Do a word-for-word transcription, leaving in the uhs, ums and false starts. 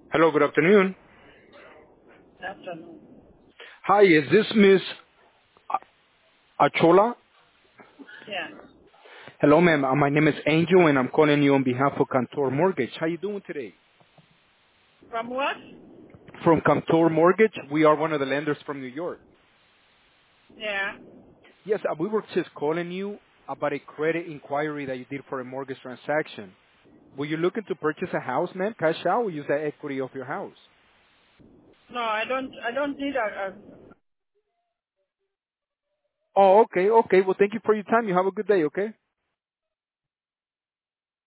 Hello, good afternoon. Afternoon. Hi, is this Miss Achola? Yeah. Hello, ma'am. Uh, My name is Angel, and I'm calling you on behalf of Cantor Mortgage. How you doing today? From what? From Cantor Mortgage, we are one of the lenders from New York. Yeah. Yes, uh, we were just calling you about a credit inquiry that you did for a mortgage transaction. Were you looking to purchase a house, ma'am? Cash out or use the equity of your house? No, I don't. I don't need a. a Oh, okay, okay. Well, thank you for your time. You have a good day, okay?